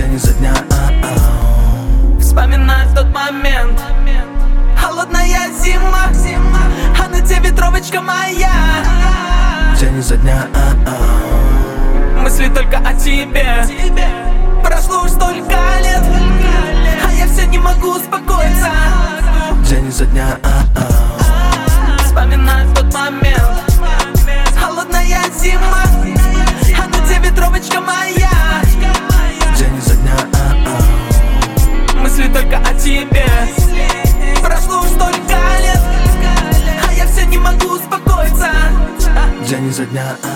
День изо дня. Вспоминаю тот момент. Холодная зима, а на тебе ветровочка моя. День изо дня. Мысли только о тебе. Прошло уж столько лет, а я все не могу успокоиться. День изо дня. Вспоминаю тот момент. Холодная зима, а на тебе ветровочка моя. День изо дня. Мысли только о тебе. Прошло уж столько лет, а я все не могу успокоиться. День изо дня.